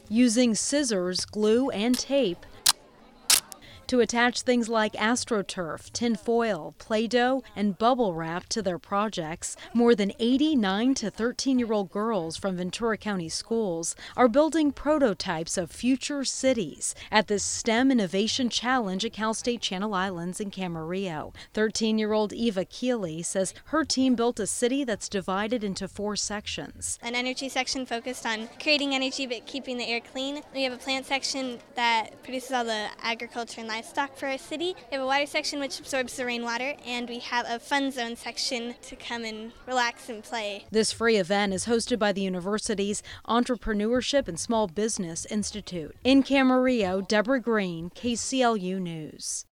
using scissors, glue, and tape to attach things like AstroTurf, tinfoil, Play-Doh, and bubble wrap to their projects. More than 80 9 to 13-year-old girls from Ventura County schools are building prototypes of future cities at this STEM Innovation Challenge at Cal State Channel Islands in Camarillo. 13-year-old Eva Keeley says her team built a city that's divided into 4 sections. An energy section focused on creating energy but keeping the air clean. We have a plant section that produces all the agriculture and livestock for our city. We have a water section which absorbs the rainwater, and we have a fun zone section to come and relax and play. This free event is hosted by the university's Entrepreneurship and Small Business Institute. In Camarillo, Deborah Green, KCLU News.